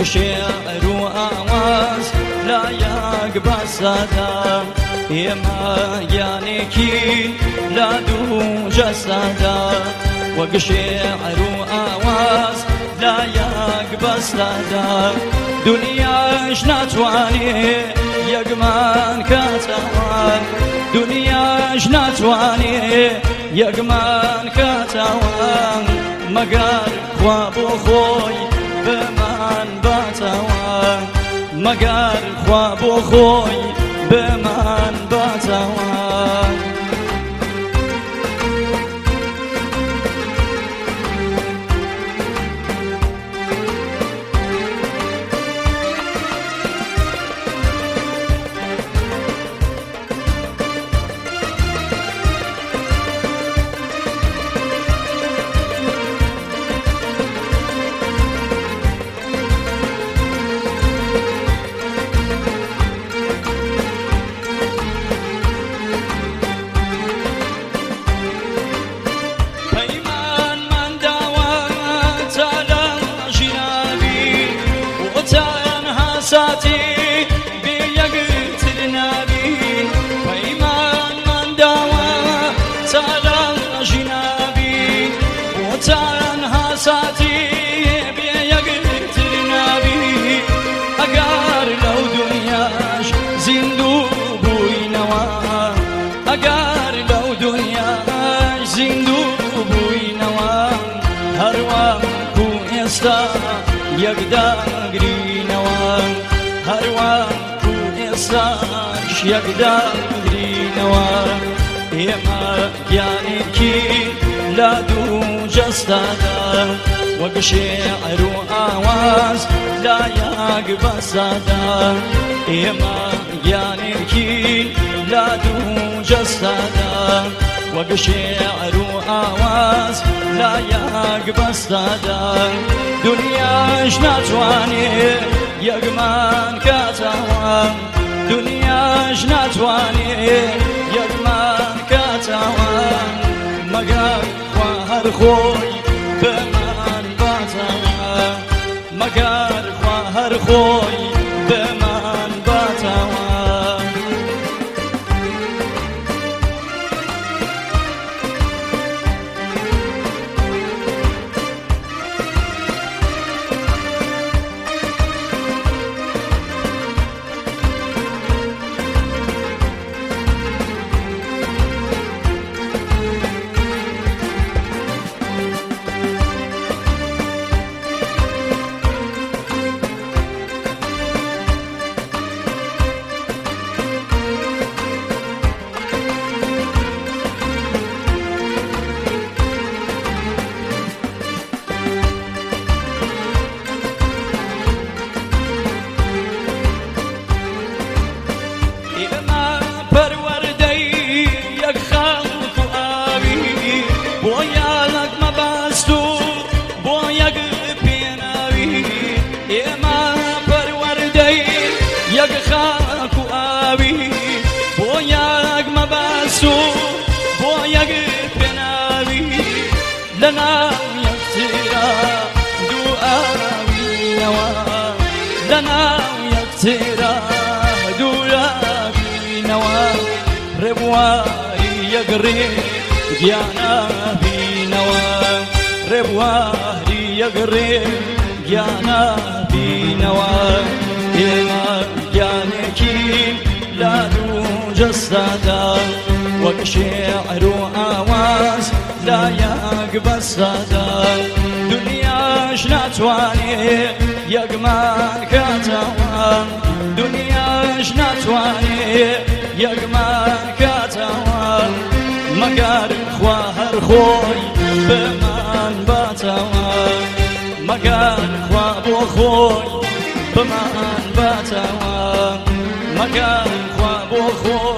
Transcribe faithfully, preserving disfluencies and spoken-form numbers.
وەکشێعر و ئاواز لایەک بەسەدا ئێمە گیانێکی لە دوو جەستەدا وەکشێعر و ئاواز لایەک بەسەدا دنیاش ناتوانێ یەکمان کاتەوە دنیاش ناتوانێ یەکمان کاتەوە مەگەر خوا بۆ خۆی بمان باتەوە مەگەر خوا بۆ خۆی بمان باتەوە ساتي بيقتل نبي وإيمان من داوى ترى جنابي وتنها ساتي بيقتل نبي أقار لو دنياش زندو بوينوا أقار لو دنياش زندو بوينوا هروان كو يستا يقدر هەروان و ئێستاش یەکداگرینەوە ئێمە گیانێکی لە دوو جەستەدا وەک شێعر و ئاواز لایەک بەسەدا ئێمە گیانێکی لە دوو جەستەدا وەک شێعر و ئاواز لایەک بەسەدا دنیاش ناتوانێ یەکمان کاتەوە دنیاش ناتوانێ یەکمان کاتەوە مەگەر خوا هەر خۆی بمان باتەوە مەگەر خوا هەر خۆی بمان باتەوە لنا يكترا دعاوينوا لنا يكترا دعاوينوا ربواري يقري جانا بينوا ربواري يقري جانا بينوا إما جانكي لا دو جسدا وكشعر آواز لا يقبسدا دنياش ناتواني يقمان كاتوا دنياش ناتواني يقمان كاتوا مقار خواهر خوي بمان باتوا مقار خوابو خوي بمان باتوا مقار خوابو خوي